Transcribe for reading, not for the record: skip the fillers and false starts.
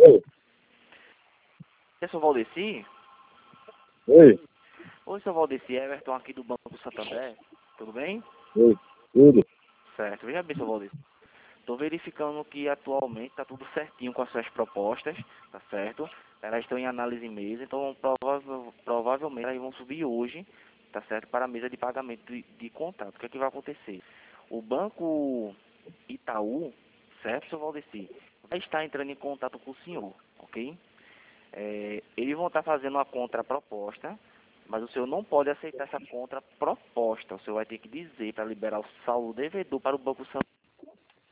É seu Valdeci? Oi, Oi, seu Valdeci, Everton aqui do Banco Santander. Tudo bem? oi, tudo. Certo. Veja bem, seu Valdeci. Estou verificando que atualmente está tudo certinho com as suas propostas, tá certo? Elas estão em análise em mesa, então provavelmente elas vão subir hoje, tá certo? Para a mesa de pagamento de contrato. O que é que vai acontecer? O Banco Itaú, certo, seu Valdeci, vai estar entrando em contato com o senhor, ok? Eles vão estar fazendo uma contraproposta, mas o senhor não pode aceitar essa contraproposta. O senhor vai ter que dizer para liberar o saldo devedor para o Banco Santander.